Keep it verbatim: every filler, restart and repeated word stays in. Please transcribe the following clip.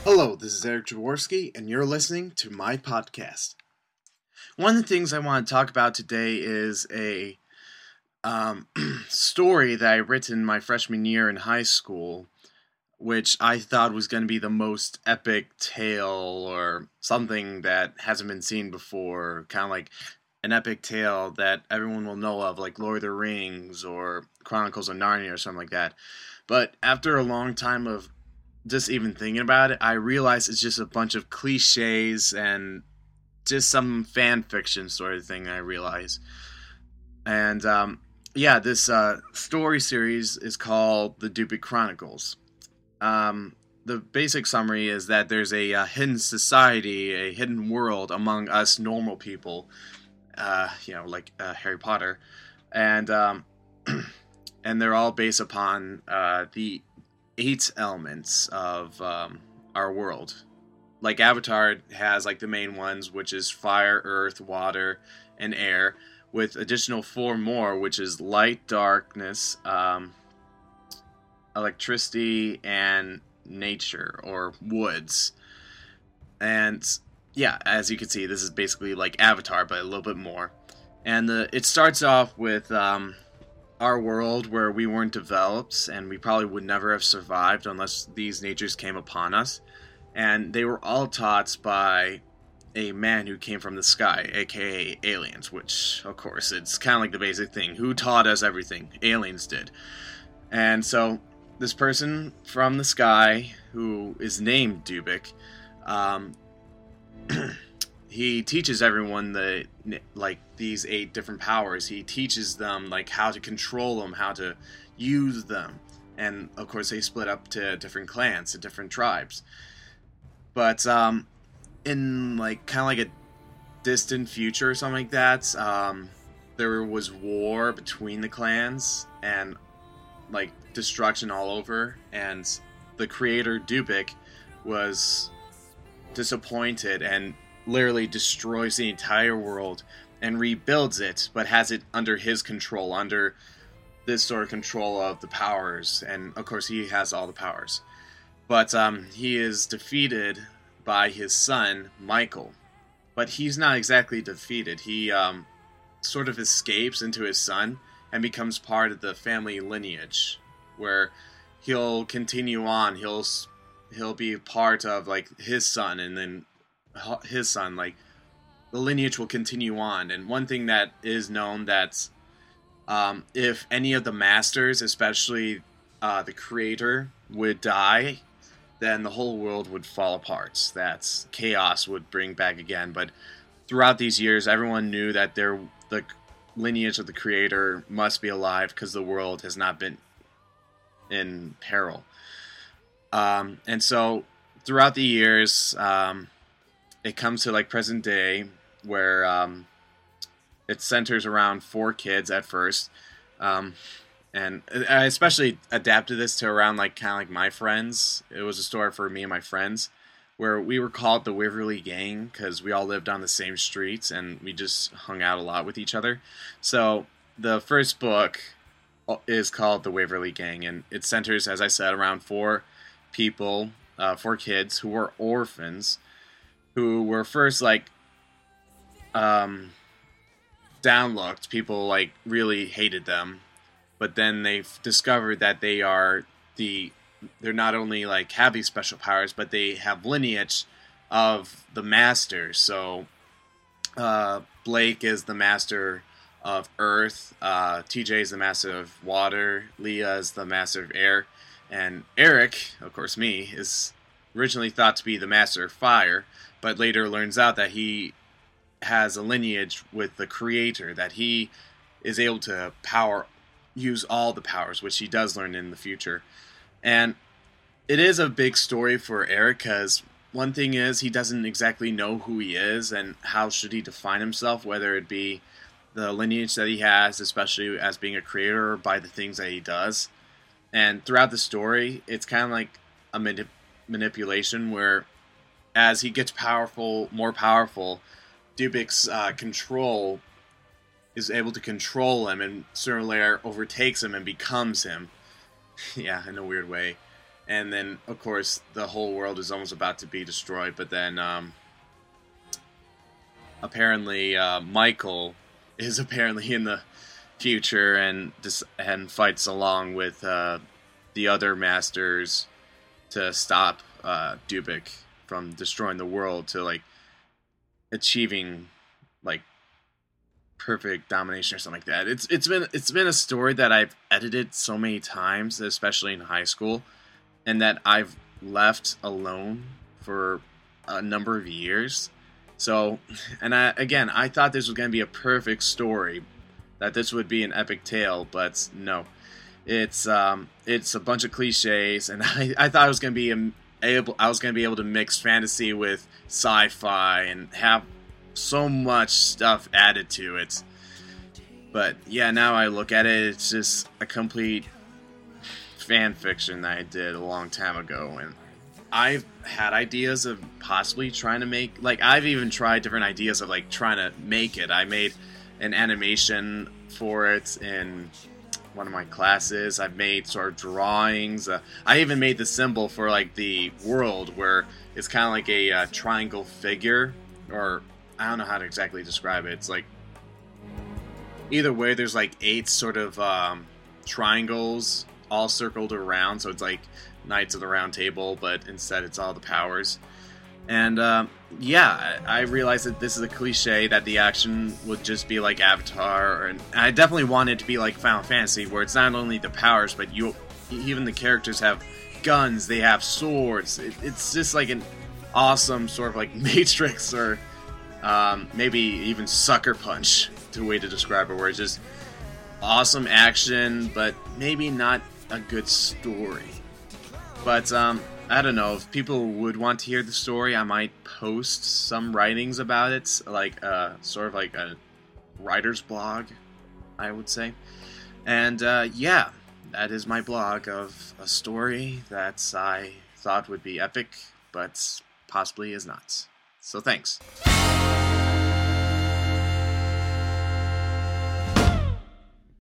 Hello, this is Eric Jaworski, and you're listening to my podcast. One of the things I want to talk about today is a um, story that I written my freshman year in high school, which I thought was going to be the most epic tale or something that hasn't been seen before, kind of like an epic tale that everyone will know of, like Lord of the Rings or Chronicles of Narnia or something like that. But after a long time of just even thinking about it, I realize it's just a bunch of cliches and just some fan fiction sort of thing, I realize. And um, yeah, this uh, story series is called The Dupik Chronicles. Um, the basic summary is that there's a, uh hidden society, a hidden world among us normal people, uh, you know, like uh, Harry Potter, and um, and they're all based upon uh, the eight elements of um, our world. Like Avatar has like the main ones, which is fire, earth, water, and air, with additional four more, which is light, darkness, um, electricity, and nature, or woods. And yeah, as you can see, this is basically like Avatar, but a little bit more. And the it starts off with um, our world where we weren't developed, and we probably would never have survived unless these natures came upon us. And they were all taught by a man who came from the sky, aka aliens, which, of course, it's kind of like the basic thing. Who taught us everything? Aliens did. And so, this person from the sky, who is named Dubik, um, he teaches everyone the like these eight different powers. He teaches them like how to control them, how to use them, and of course they split up to different clans, to different tribes. But um, in like kind of like a distant future or something like that, um, there was war between the clans and like destruction all over, and the creator Dubik was disappointed and literally destroys the entire world and rebuilds it, but has it under his control, under this sort of control of the powers, and of course he has all the powers. But um, he is defeated by his son, Michael. But he's not exactly defeated. He um, sort of escapes into his son and becomes part of the family lineage, where he'll continue on. He'll he'll be part of like his son, and then his son, like the lineage will continue on. And one thing that is known, that um, if any of the masters, especially uh, the creator, would die, then the whole world would fall apart. That's chaos would bring back again. But throughout these years, everyone knew that their the lineage of the creator must be alive because the world has not been in peril. Um, and so throughout the years, um, it comes to like present day, where um, it centers around four kids at first. Um, and I especially adapted this to around like kind of like my friends. It was a story for me and my friends, where we were called the Waverly Gang because we all lived on the same streets and we just hung out a lot with each other. So the first book is called The Waverly Gang, and it centers, as I said, around four people, uh, four kids who were orphans, who were first like um, downlooked. People like really hated them, but then they've discovered that they are the they're not only like have these special powers, but they have lineage of the masters. So uh, Blake is the master of earth, uh, T J is the master of water, Leah is the master of air, and Eric, of course me, is originally thought to be the master of fire, but later learns out that he has a lineage with the creator, that he is able to power use all the powers, which he does learn in the future. And it is a big story for Eric, because one thing is he doesn't exactly know who he is and how should he define himself, whether it be the lineage that he has, especially as being a creator, or by the things that he does. And throughout the story, it's kind of like a manip- manipulation where as he gets powerful, more powerful, Dubik's uh, control is able to control him, and sooner or later overtakes him and becomes him. Yeah, in a weird way. and then of course the whole world is almost about to be destroyed. But then um, apparently uh, Michael is apparently in the future and dis- and fights along with uh, the other masters to stop uh, Dubik from destroying the world, to like achieving like perfect domination or something like that. It's it's been it's been a story that I've edited so many times, especially in high school, and that I've left alone for a number of years. So, and I again, I thought this was going to be a perfect story, that this would be an epic tale, but no. It's um it's a bunch of cliches, and I, I thought I was going to be a, able I was going to be able to mix fantasy with sci-fi and have so much stuff added to it. But yeah, now I look at it, it's just a complete fan fiction that I did a long time ago, and I've had ideas of possibly trying to make, like, I've even tried different ideas of like trying to make it. I made an animation for it in one of my classes. I've made sort of drawings. Uh, I even made the symbol for like the world, where it's kind of like a uh, triangle figure, or I don't know how to exactly describe it. It's like, either way, there's like eight sort of um, triangles all circled around, so it's like Knights of the Round Table, but instead it's all the powers. And um, yeah, I realized that this is a cliche, that the action would just be like Avatar, and I definitely wanted it to be like Final Fantasy, where it's not only the powers, but you, even the characters have guns, they have swords. It, it's just like an awesome sort of like Matrix, or um, maybe even Sucker Punch, to a way to describe it, where it's just awesome action, but maybe not a good story. But um, I don't know, if people would want to hear the story, I might post some writings about it, like uh, sort of like a writer's blog, I would say. And uh, yeah, that is my blog of a story that I thought would be epic, but possibly is not. So thanks.